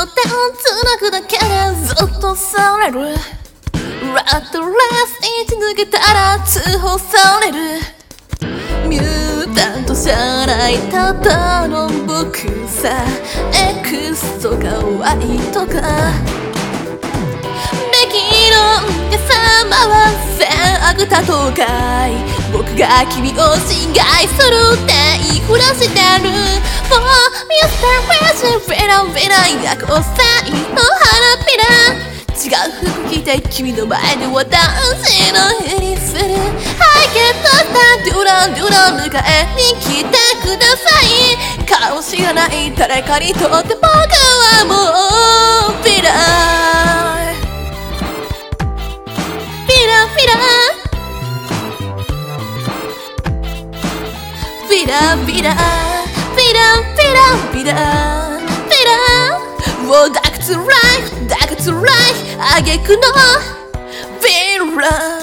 つなぐだけでずっとされる。ラットレース1抜けたら通報される。ミュータントじゃないただの僕さ。エクストかワイとか敵の皆様は善悪多とかい。僕が君を侵害するって言いふらしてる。For Mr. Rich Villain 夜行性の花びら。違う服着て君の前ではダンスのふりする。ハイゲットしたデュランデュラン迎えに来てください。顔知らない誰かにとって僕はもうヴィラン。ヴィランヴィランヴィランヴィランヴィランヴィランヴィランヴィラン。That's right, that's right. 挙句のヴィラン。